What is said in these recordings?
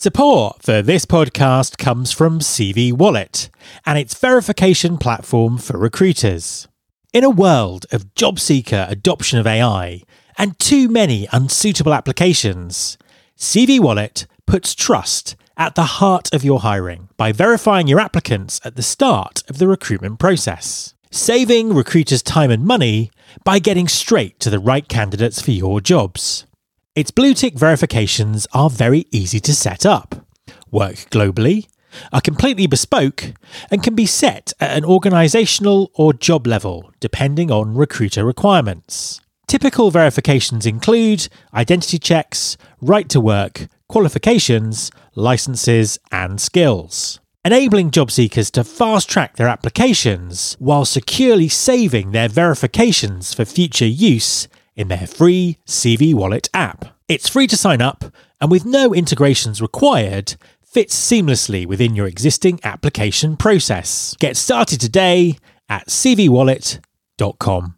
Support for this podcast comes from CV Wallet and its verification platform for recruiters. In a world of job seeker adoption of AI and too many unsuitable applications, CV Wallet puts trust at the heart of your hiring by verifying your applicants at the start of the recruitment process, saving recruiters time and money by getting straight to the right candidates for your jobs. Its blue tick verifications are very easy to set up, work globally, are completely bespoke, and can be set at an organisational or job level depending on recruiter requirements. Typical verifications include identity checks, right to work, qualifications, licenses, and skills, enabling job seekers to fast-track their applications while securely saving their verifications for future use in their free CV Wallet app. It's free to sign up and with no integrations required, fits seamlessly within your existing application process. Get started today at cvwallet.com.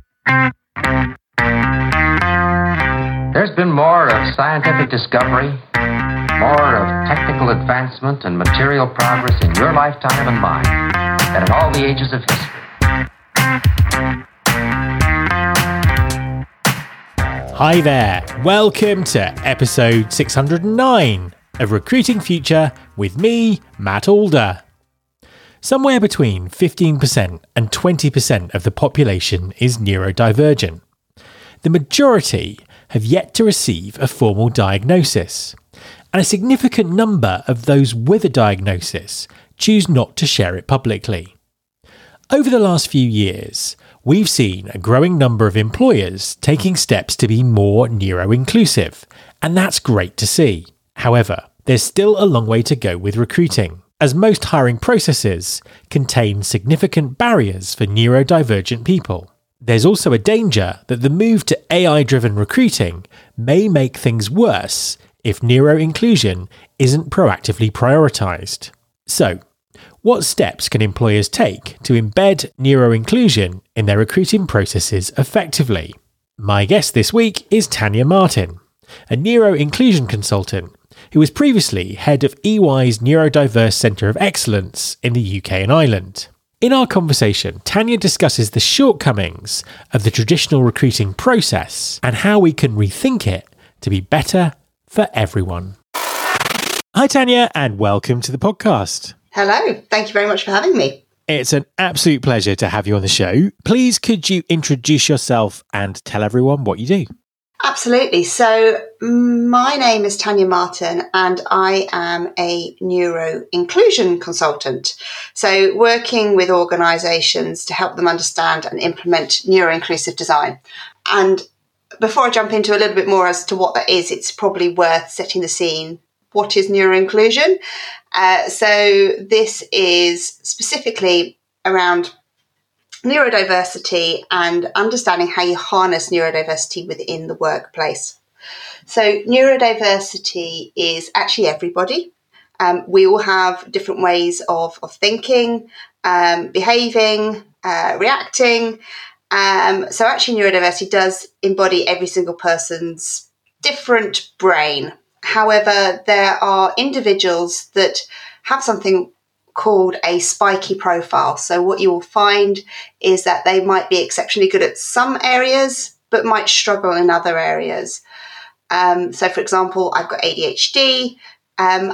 There's been more of scientific discovery, more of technical advancement and material progress in your lifetime and mine than in all the ages of history. Hi there, welcome to episode 609 of Recruiting Future with me, Matt Alder. Somewhere between 15% and 20% of the population is neurodivergent. The majority have yet to receive a formal diagnosis, and a significant number of those with a diagnosis choose not to share it publicly. Over the last few years, we've seen a growing number of employers taking steps to be more neuro-inclusive, and that's great to see. However, there's still a long way to go with recruiting, as most hiring processes contain significant barriers for neurodivergent people. There's also a danger that the move to AI-driven recruiting may make things worse if neuro-inclusion isn't proactively prioritised. So, what steps can employers take to embed neuro-inclusion in their recruiting processes effectively? My guest this week is Tanya Martin, a neuro-inclusion consultant who was previously head of EY's Neurodiverse Centre of Excellence in the UK and Ireland. In our conversation, Tanya discusses the shortcomings of the traditional recruiting process and how we can rethink it to be better for everyone. Hi Tanya, and welcome to the podcast. Hello, thank you very much for having me. It's an absolute pleasure to have you on the show. Please could you introduce yourself and tell everyone what you do? Absolutely. So my name is Tanya Martin and I am a neuro-inclusion consultant. So working with organisations to help them understand and implement neuro-inclusive design. And before I jump into a little bit more as to what that is, it's probably worth setting the scene. What is neuro-inclusion? So this is specifically around neurodiversity and understanding how you harness neurodiversity within the workplace. So neurodiversity is actually everybody. We all have different ways of thinking, behaving, reacting. So actually neurodiversity does embody every single person's different brain. However, there are individuals that have something called a spiky profile. So what you will find is that they might be exceptionally good at some areas, but might struggle in other areas. So for example, I've got ADHD. I'm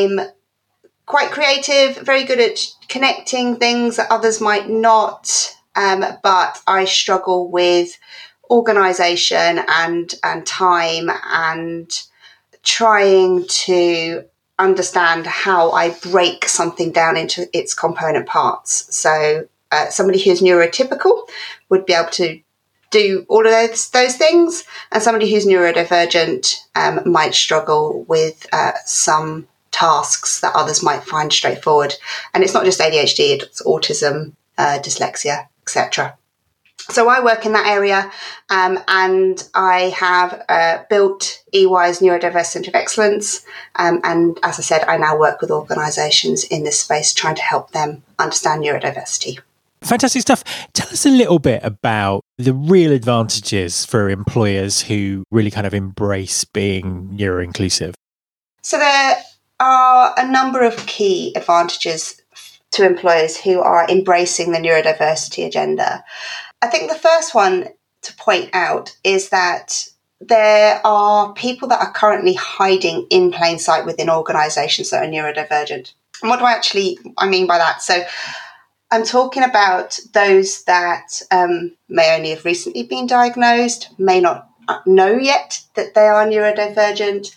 quite creative, very good at connecting things that others might not, but I struggle with organisation and time and trying to understand how I break something down into its component parts. So somebody who's neurotypical would be able to do all of those things, and somebody who's neurodivergent might struggle with some tasks that others might find straightforward. And it's not just ADHD, it's autism, dyslexia, etc. So I work in that area, and I have built EY's Neurodiverse Centre of Excellence. And as I said, I now work with organisations in this space trying to help them understand neurodiversity. Fantastic stuff. Tell us a little bit about the real advantages for employers who really kind of embrace being neuro-inclusive. So there are a number of key advantages to employers who are embracing the neurodiversity agenda. I think the first one to point out is that there are people that are currently hiding in plain sight within organisations that are neurodivergent. And what do I mean by that? So I'm talking about those that may only have recently been diagnosed, may not know yet that they are neurodivergent,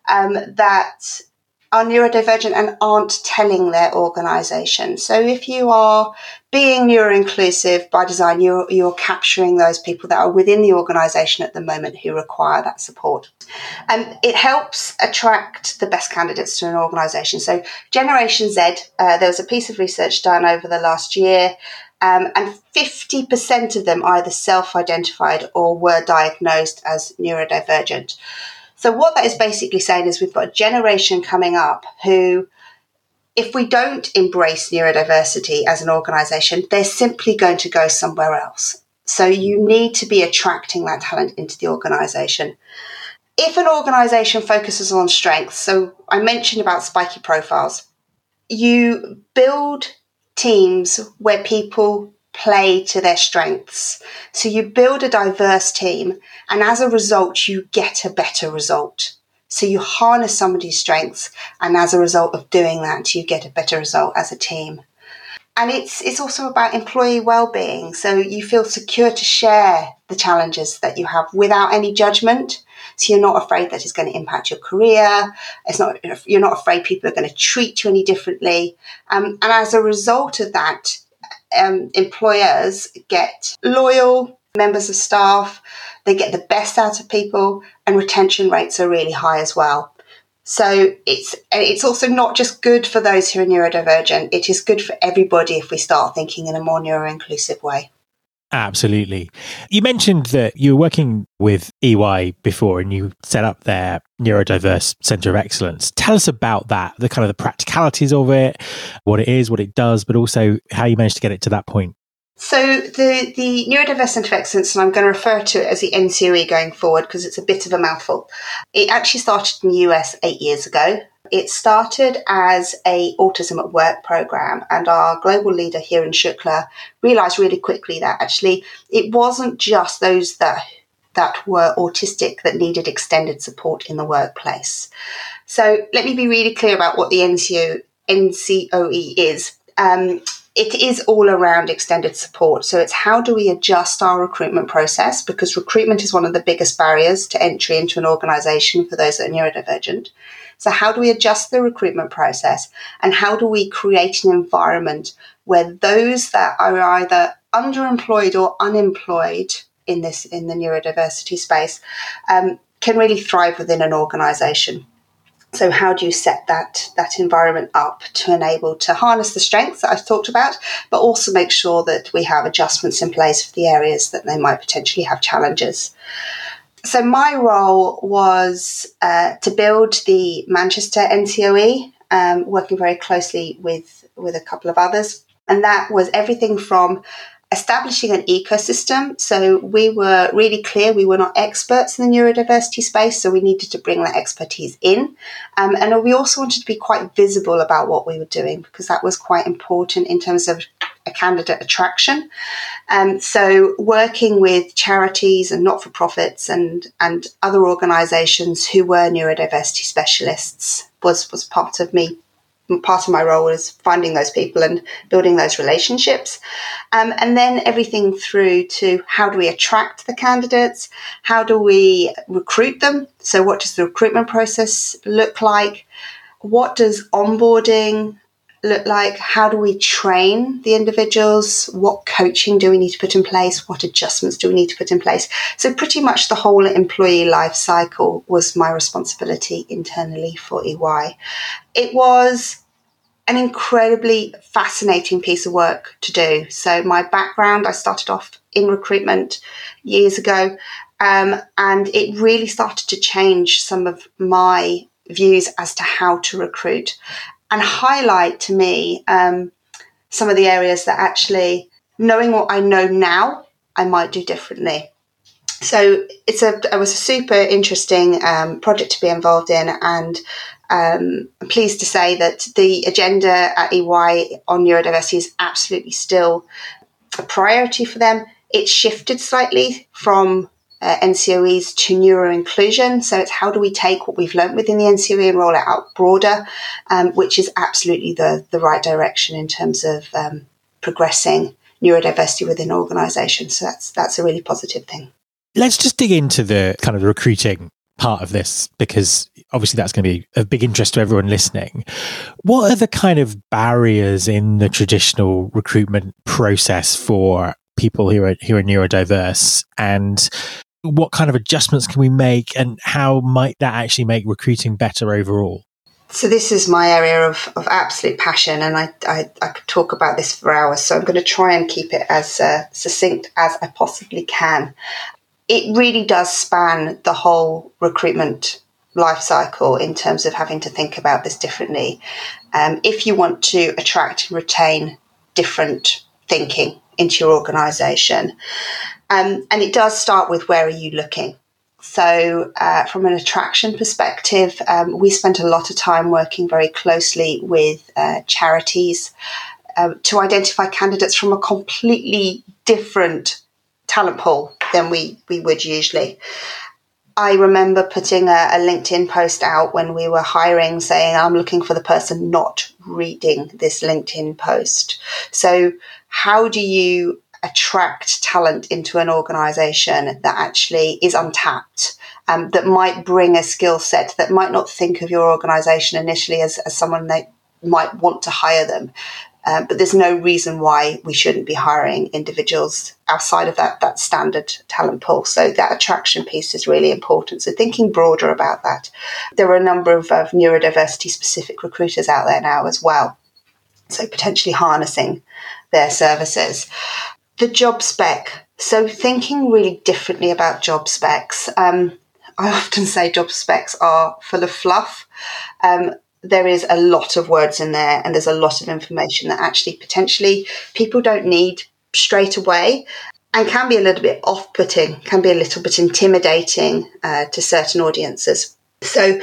that are neurodivergent and aren't telling their organisation. So if you are being neuroinclusive by design, you're capturing those people that are within the organisation at the moment who require that support. And it helps attract the best candidates to an organisation. So Generation Z, there was a piece of research done over the last year, and 50% of them either self-identified or were diagnosed as neurodivergent. So what that is basically saying is we've got a generation coming up who, if we don't embrace neurodiversity as an organisation, they're simply going to go somewhere else. So you need to be attracting that talent into the organisation. If an organisation focuses on strengths, so I mentioned about spiky profiles, you build teams where people play to their strengths. So you build a diverse team, and as a result, you get a better result. So you harness somebody's strengths, and as a result of doing that, you get a better result as a team. And it's also about employee well-being. So you feel secure to share the challenges that you have without any judgment. So you're not afraid that it's going to impact your career. You're not afraid people are going to treat you any differently. And as a result of that, employers get loyal members of staff, they get the best out of people, and retention rates are really high as well. So it's also not just good for those who are neurodivergent, it is good for everybody if we start thinking in a more neuroinclusive way. Absolutely. You mentioned that you were working with EY before and you set up their Neurodiverse Centre of Excellence. Tell us about that, the kind of the practicalities of it, what it is, what it does, but also how you managed to get it to that point. So the Neurodiverse Centre of Excellence, and I'm going to refer to it as the NCOE going forward because it's a bit of a mouthful. It actually started in the US 8 years ago. It started as a autism at work program, and our global leader here in Shukla realised really quickly that actually it wasn't just those that were autistic that needed extended support in the workplace. So let me be really clear about what the NCOE is. It is all around extended support. So it's how do we adjust our recruitment process, because recruitment is one of the biggest barriers to entry into an organisation for those that are neurodivergent. So how do we adjust the recruitment process, and how do we create an environment where those that are either underemployed or unemployed in the neurodiversity space can really thrive within an organisation? So how do you set that environment up to enable to harness the strengths that I've talked about, but also make sure that we have adjustments in place for the areas that they might potentially have challenges? So my role was to build the Manchester NCOE, working very closely with a couple of others. And that was everything from establishing an ecosystem. So we were really clear we were not experts in the neurodiversity space, so we needed to bring that expertise in. And we also wanted to be quite visible about what we were doing, because that was quite important in terms of a candidate attraction. So working with charities and not-for-profits and other organisations who were neurodiversity specialists was part of me. Part of my role was finding those people and building those relationships. And then everything through to how do we attract the candidates? How do we recruit them? So what does the recruitment process look like? What does onboarding look like? How do we train the individuals? What coaching do we need to put in place? What adjustments do we need to put in place? So pretty much the whole employee life cycle was my responsibility internally for EY. It was an incredibly fascinating piece of work to do. So my background, I started off in recruitment years ago, and it really started to change some of my views as to how to recruit and highlight to me some of the areas that actually, knowing what I know now, I might do differently. So it was a super interesting project to be involved in, and I'm pleased to say that the agenda at EY on neurodiversity is absolutely still a priority for them. It's shifted slightly from NCOEs to neuroinclusion. So it's how do we take what we've learned within the NCOE and roll it out broader, which is absolutely the right direction in terms of progressing neurodiversity within organisations. So that's a really positive thing. Let's just dig into the kind of recruiting part of this, because obviously that's going to be of big interest to everyone listening. What are the kind of barriers in the traditional recruitment process for people who are neurodiverse, and what kind of adjustments can we make, and how might that actually make recruiting better overall? So this is my area of absolute passion, and I could talk about this for hours, so I'm going to try and keep it as succinct as I possibly can. It really does span the whole recruitment life cycle in terms of having to think about this differently. If you want to attract and retain different thinking into your organisation, and it does start with where are you looking. So from an attraction perspective, we spent a lot of time working very closely with charities to identify candidates from a completely different talent pool than we would usually. I remember putting a LinkedIn post out when we were hiring saying, I'm looking for the person not reading this LinkedIn post. So how do you attract talent into an organisation that actually is untapped, that might bring a skill set, that might not think of your organisation initially as someone that might want to hire them? But there's no reason why we shouldn't be hiring individuals outside of that standard talent pool. So that attraction piece is really important. So thinking broader about that. There are a number of neurodiversity specific recruiters out there now as well. So potentially harnessing their services. The job spec. So thinking really differently about job specs. I often say job specs are full of fluff. There is a lot of words in there, and there's a lot of information that actually potentially people don't need straight away, and can be a little bit off-putting, can be a little bit intimidating to certain audiences. So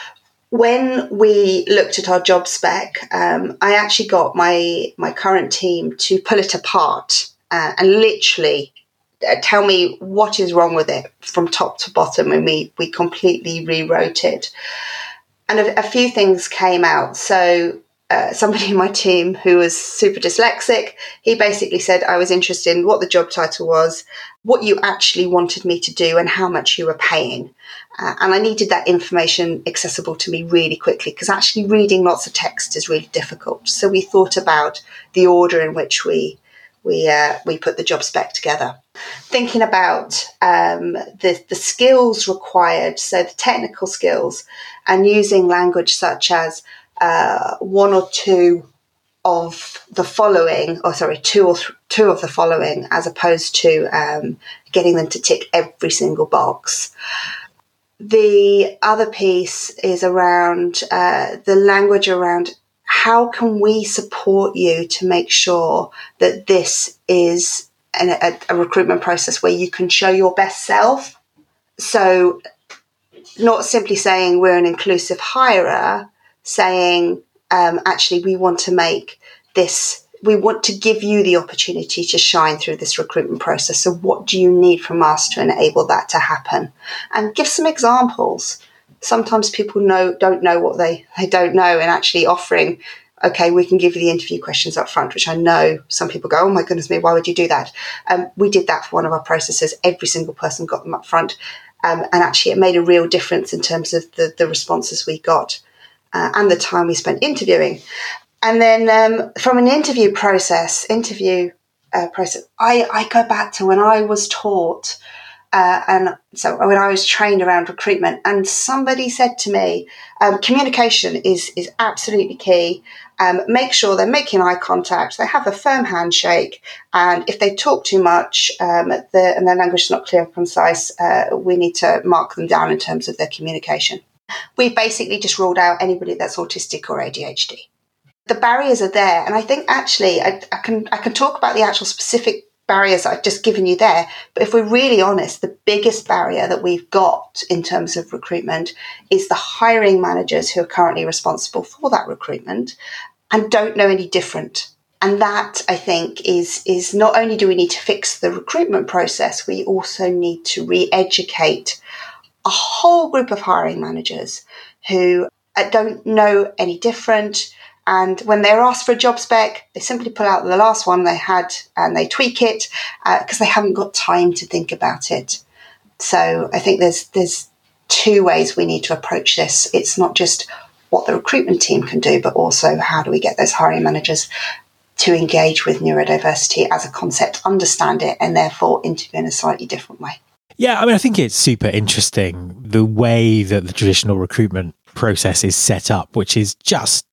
when we looked at our job spec, I actually got my current team to pull it apart and literally tell me what is wrong with it from top to bottom, and we completely rewrote it. And a few things came out. So somebody in my team who was super dyslexic, he basically said I was interested in what the job title was, what you actually wanted me to do, and how much you were paying. And I needed that information accessible to me really quickly, because actually reading lots of text is really difficult. So we thought about the order in which we put the job spec together. Thinking about the skills required, so the technical skills, and using language such as one or two of the following, two of the following, as opposed to getting them to tick every single box. The other piece is around the language around how can we support you to make sure that this is a recruitment process where you can show your best self. So not simply saying we're an inclusive hirer, saying actually we want to make this, we want to give you the opportunity to shine through this recruitment process. So what do you need from us to enable that to happen? And give some examples. Sometimes people don't know what they don't know, and actually offering, okay, we can give you the interview questions up front, which I know some people go, oh my goodness me, why would you do that? We did that for one of our processes. Every single person got them up front. And actually it made a real difference in terms of the responses we got and the time we spent interviewing. And then from an interview process, I go back to when I was taught and so when I was trained around recruitment, and somebody said to me, communication is absolutely key. Make sure they're making eye contact, they have a firm handshake, and if they talk too much and their language is not clear and concise, we need to mark them down in terms of their communication. We basically just ruled out anybody that's autistic or ADHD. The barriers are there, and I think actually I can talk about the actual specific barriers I've just given you there. But if we're really honest, the biggest barrier that we've got in terms of recruitment is the hiring managers who are currently responsible for that recruitment and don't know any different. And that, I think, is not only do we need to fix the recruitment process, we also need to re-educate a whole group of hiring managers who don't know any different. And when they're asked for a job spec, they simply pull out the last one they had and they tweak it because they haven't got time to think about it. So I think there's two ways we need to approach this. It's not just what the recruitment team can do, but also how do we get those hiring managers to engage with neurodiversity as a concept, understand it, and therefore interview in a slightly different way. Yeah, I mean, I think it's super interesting the way that the traditional recruitment process is set up, which is just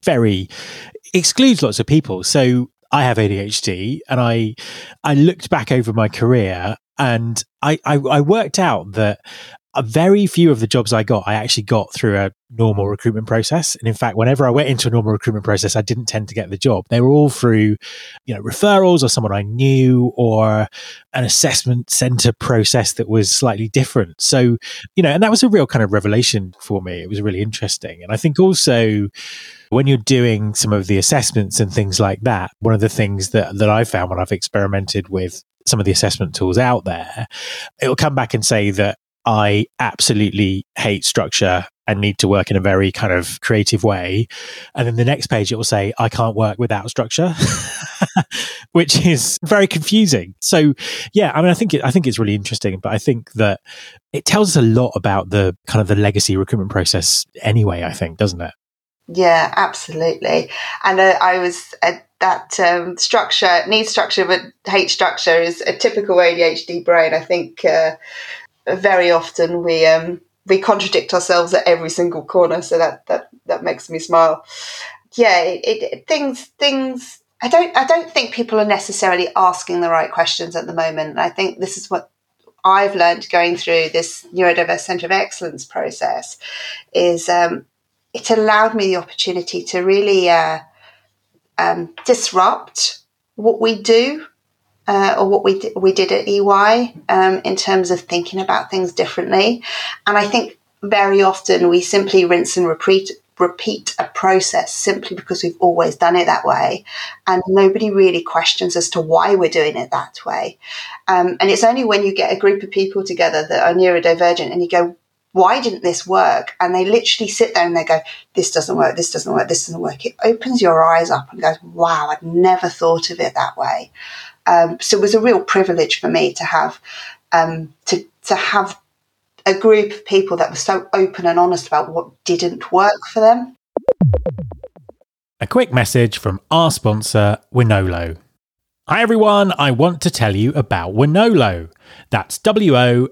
excludes lots of people. So I have ADHD, and I looked back over my career, and I worked out that a very few of the jobs I actually got through a normal recruitment process. And in fact, whenever I went into a normal recruitment process, I didn't tend to get the job. They were all through, referrals or someone I knew, or an assessment center process that was slightly different. So, and that was a real kind of revelation for me. It was really interesting. And I think also when you're doing some of the assessments and things like that, one of the things that I found when I've experimented with some of the assessment tools out there, it'll come back and say that I absolutely hate structure and need to work in a very kind of creative way. And then the next page, it will say, I can't work without structure, which is very confusing. So, yeah, I mean, I think it's really interesting, but I think that it tells us a lot about the kind of the legacy recruitment process anyway, I think, doesn't it? Yeah, absolutely. And I was that structure, need structure, but hate structure is a typical ADHD brain. I think very often we contradict ourselves at every single corner, so that makes me smile. Yeah, things. I don't think people are necessarily asking the right questions at the moment. And I think this is what I've learned going through this Neurodiverse Centre of Excellence process is it allowed me the opportunity to really disrupt what we do. Or what we did at EY in terms of thinking about things differently. And I think very often we simply rinse and repeat a process simply because we've always done it that way. And nobody really questions as to why we're doing it that way. And it's only when you get a group of people together that are neurodivergent and you go, why didn't this work? And they literally sit there and they go, this doesn't work, this doesn't work, this doesn't work. It opens your eyes up and goes, wow, I'd never thought of it that way. So it was a real privilege for me to have to have a group of people that were so open and honest about what didn't work for them. A quick message from our sponsor, Wonolo. Hi everyone, I want to tell you about Wonolo. That's Wonolo.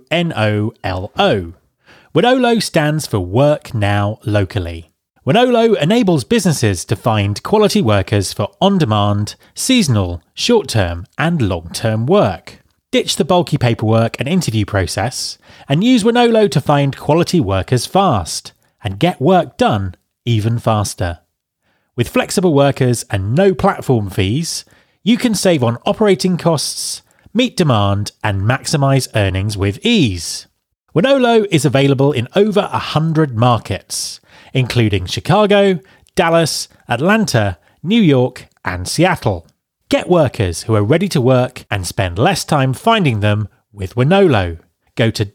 Wonolo stands for Work Now Locally. Wonolo enables businesses to find quality workers for on-demand, seasonal, short-term and long-term work. Ditch the bulky paperwork and interview process and use Wonolo to find quality workers fast and get work done even faster. With flexible workers and no platform fees, you can save on operating costs, meet demand and maximise earnings with ease. Wonolo is available in over 100 markets, including Chicago, Dallas, Atlanta, New York, and Seattle. Get workers who are ready to work and spend less time finding them with Wonolo. Go to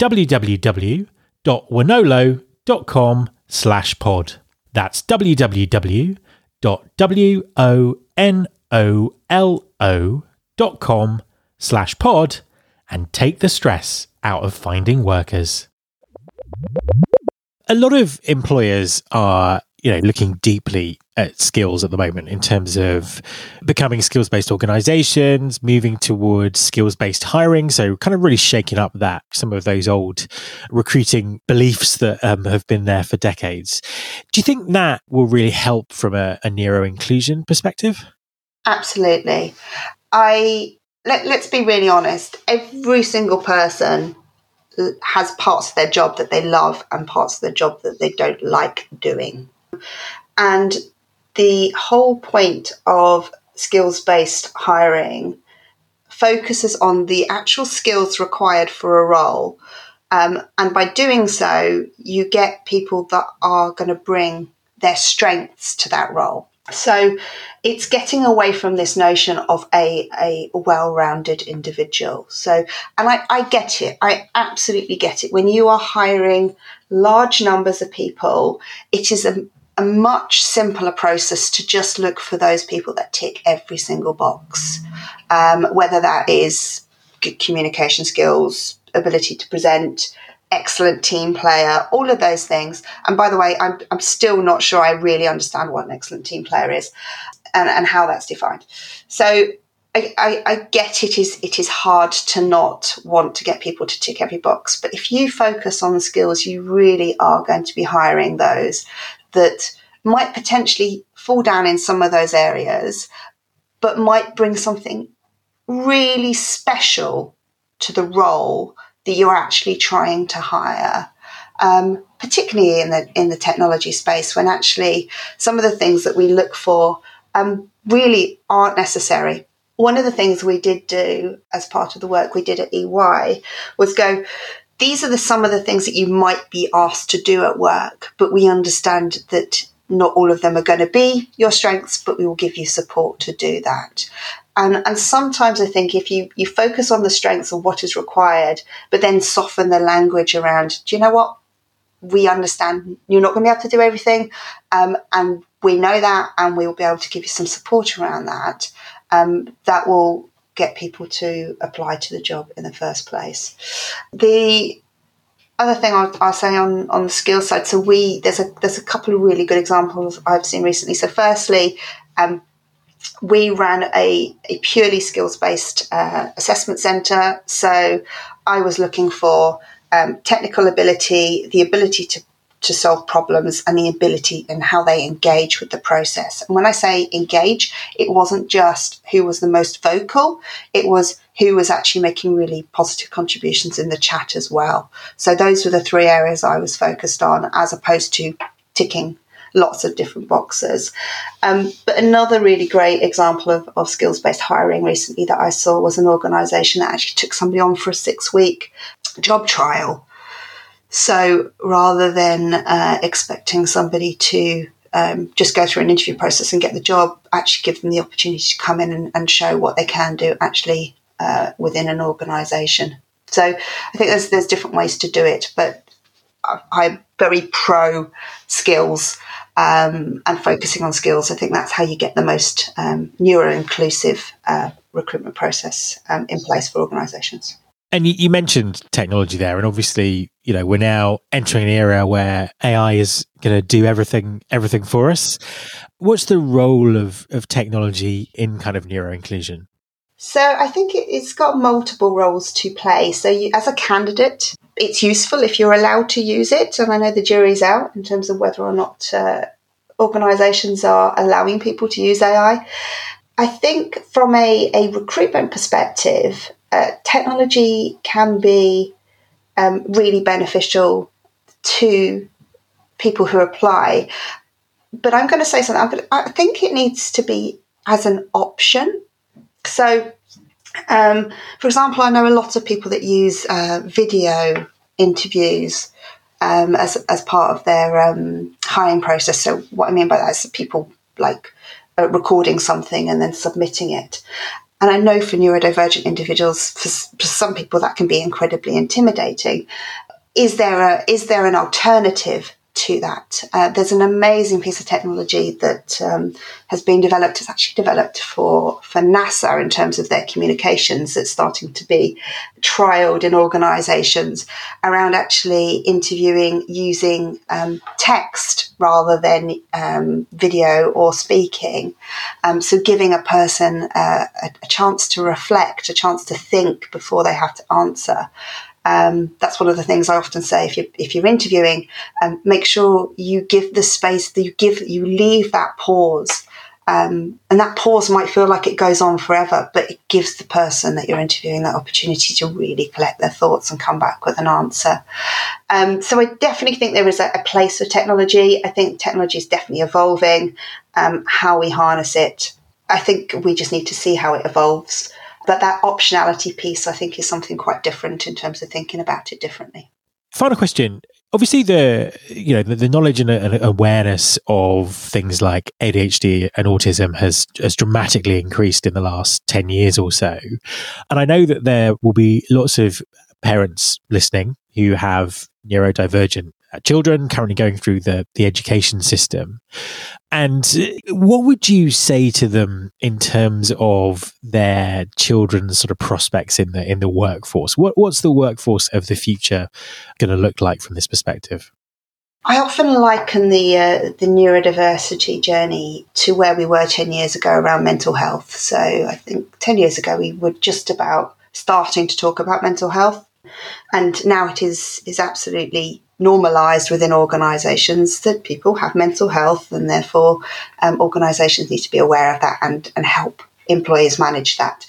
www.wonolo.com/pod. That's www.wonolo.com/pod and take the stress out of finding workers. A lot of employers are, looking deeply at skills at the moment in terms of becoming skills-based organizations, moving towards skills-based hiring. So kind of really shaking up some of those old recruiting beliefs that have been there for decades. Do you think that will really help from a neuro-inclusion perspective? Absolutely. Let's be really honest. Every single person has parts of their job that they love and parts of their job that they don't like doing. And the whole point of skills-based hiring focuses on the actual skills required for a role. And by doing so, you get people that are going to bring their strengths to that role. So it's getting away from this notion of a well-rounded individual. So, and I get it. I absolutely get it. When you are hiring large numbers of people, it is a much simpler process to just look for those people that tick every single box, whether that is good communication skills, ability to present, excellent team player, all of those things. And by the way, I'm still not sure I really understand what an excellent team player is and how that's defined. So I get it is hard to not want to get people to tick every box. But if you focus on the skills, you really are going to be hiring those that might potentially fall down in some of those areas, but might bring something really special to the role that you're actually trying to hire, particularly in the technology space, when actually some of the things that we look for really aren't necessary. One of the things we did do as part of the work we did at EY was go, these are some of the things that you might be asked to do at work, but we understand that not all of them are going to be your strengths, but we will give you support to do that. And sometimes I think if you focus on the strengths of what is required, but then soften the language around, do you know what? We understand you're not going to be able to do everything. And we know that, and we'll be able to give you some support around that. That will get people to apply to the job in the first place. The other thing I'll say on the skills side, so there's a couple of really good examples I've seen recently. So firstly, we ran a purely skills-based assessment centre. So I was looking for technical ability, the ability to solve problems, and the ability and how they engage with the process. And when I say engage, it wasn't just who was the most vocal, it was who was actually making really positive contributions in the chat as well. So those were the three areas I was focused on, as opposed to ticking lots of different boxes. But another really great example of skills-based hiring recently that I saw was an organisation that actually took somebody on for a 6-week job trial. So rather than expecting somebody to just go through an interview process and get the job, actually give them the opportunity to come in and show what they can do actually within an organisation. So I think there's different ways to do it, but I'm very pro skills and focusing on skills. I think that's how you get the most neuro-inclusive recruitment process in place for organisations. And you mentioned technology there, and obviously, we're now entering an era where AI is going to do everything for us. What's the role of technology in kind of neuro-inclusion? So I think it's got multiple roles to play. So as a candidate, it's useful if you're allowed to use it. And I know the jury's out in terms of whether or not organisations are allowing people to use AI. I think from a recruitment perspective, technology can be really beneficial to people who apply. But I'm going to say something. I think it needs to be as an option. So, for example, I know a lot of people that use video interviews as part of their hiring process. So what I mean by that is that people like recording something and then submitting it. And I know for neurodivergent individuals, for some people that can be incredibly intimidating. Is there an alternative to that? There's an amazing piece of technology that has been developed. It's actually developed for NASA in terms of their communications. That's starting to be trialed in organisations around actually interviewing using text rather than video or speaking. So giving a person a chance to reflect, a chance to think before they have to answer. That's one of the things I often say. If you're interviewing, make sure you give the space, that you leave that pause, and that pause might feel like it goes on forever, but it gives the person that you're interviewing that opportunity to really collect their thoughts and come back with an answer. So I definitely think there is a place for technology. I think technology is definitely evolving. How we harness it, I think we just need to see how it evolves. But that optionality piece, I think, is something quite different in terms of thinking about it differently. Final question. Obviously, the knowledge and awareness of things like ADHD and autism has dramatically increased in the last 10 years or so. And I know that there will be lots of parents listening who have neurodivergent children currently going through the education system. And what would you say to them in terms of their children's sort of prospects in the workforce? What's the workforce of the future going to look like from this perspective? I often liken the neurodiversity journey to where we were 10 years ago around mental health. So I think 10 years ago we were just about starting to talk about mental health. And now it is absolutely normalised within organisations that people have mental health, and therefore organisations need to be aware of that and help employers manage that.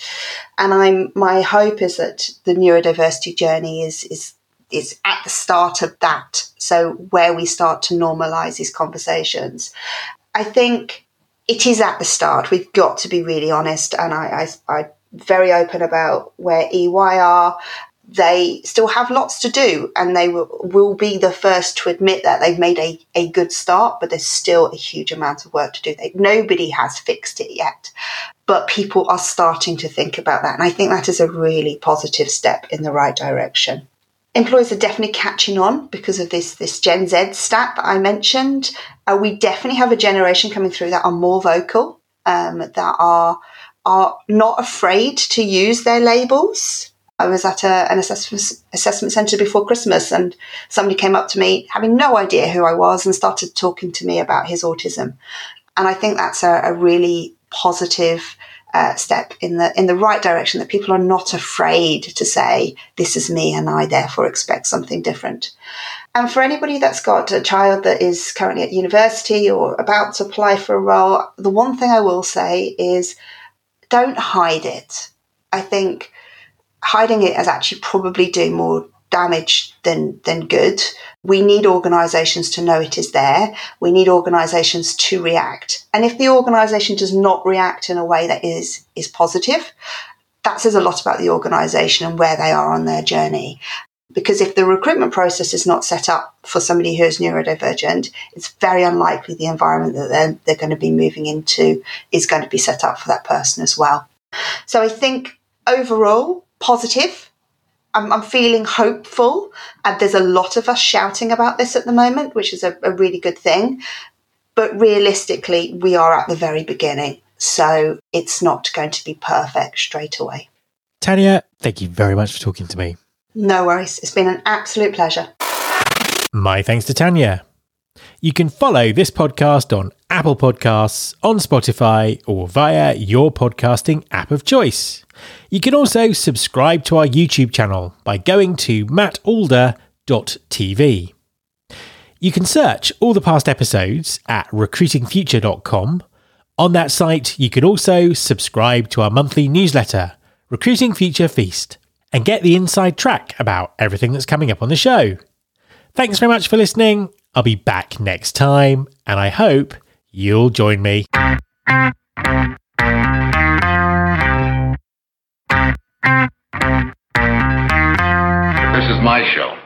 And my hope is that the neurodiversity journey is at the start of that. So where we start to normalise these conversations. I think it is at the start. We've got to be really honest, and I'm very open about where EY are. They still have lots to do, and they will be the first to admit that they've made a good start, but there's still a huge amount of work to do. Nobody has fixed it yet, but people are starting to think about that. And I think that is a really positive step in the right direction. Employers are definitely catching on because of this Gen Z stat that I mentioned. We definitely have a generation coming through that are more vocal, that are not afraid to use their labels. I was at an assessment centre before Christmas, and somebody came up to me having no idea who I was and started talking to me about his autism. And I think that's a really positive step in the right direction, that people are not afraid to say, this is me and I therefore expect something different. And for anybody that's got a child that is currently at university or about to apply for a role, the one thing I will say is don't hide it. I think hiding it is actually probably doing more damage than good. We need organisations to know it is there. We need organisations to react. And if the organisation does not react in a way that is positive, that says a lot about the organisation and where they are on their journey. Because if the recruitment process is not set up for somebody who is neurodivergent, it's very unlikely the environment that they're going to be moving into is going to be set up for that person as well. So I think overall, positive. I'm feeling hopeful. There's a lot of us shouting about this at the moment, which is a really good thing. But realistically, we are at the very beginning. So it's not going to be perfect straight away. Tanya, thank you very much for talking to me. No worries. It's been an absolute pleasure. My thanks to Tanya. You can follow this podcast on Apple Podcasts, on Spotify, or via your podcasting app of choice. You can also subscribe to our YouTube channel by going to mattalder.tv. You can search all the past episodes at recruitingfuture.com. On that site, you can also subscribe to our monthly newsletter, Recruiting Future Feast, and get the inside track about everything that's coming up on the show. Thanks very much for listening. I'll be back next time, and I hope you'll join me. This is my show.